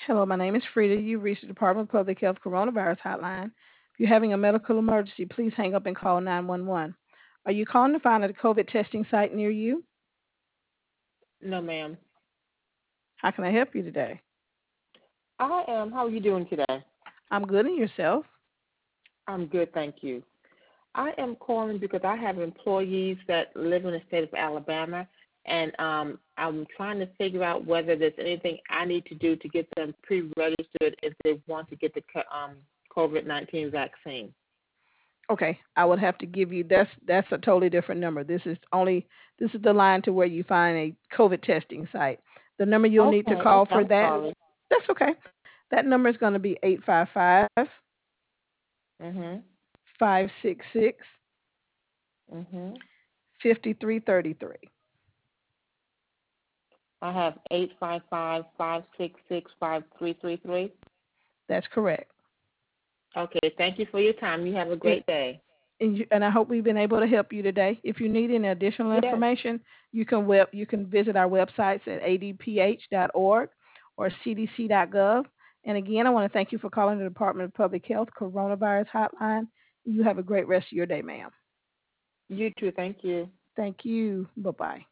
Hello, my name is Frida. You've reached the Department of Public Health Coronavirus Hotline. If you're having a medical emergency, please hang up and call 911. Are you calling to find a COVID testing site near you? No, ma'am. How can I help you today? I am. How are you doing today? I'm good, and yourself? I'm good, thank you. I am calling because I have employees that live in the state of Alabama, and I'm trying to figure out whether there's anything I need to do to get them pre-registered if they want to get the COVID-19 vaccine. Okay, I would have to give you that's a totally different number. This is the line to where you find a COVID testing site. The number you'll need to Okay, call okay, for I'm that, sorry. that's okay. That number is going to be 855 Mhm, 566 mhm. 5333. I have 855-566-5333. That's correct. Okay, thank you for your time. You have a And, great day. and I hope we've been able to help you today. If you need any additional Yes. information, you can visit our websites at adph.org or cdc.gov. And again, I want to thank you for calling the Department of Public Health Coronavirus Hotline. You have a great rest of your day, ma'am. You too. Thank you. Thank you. Bye bye.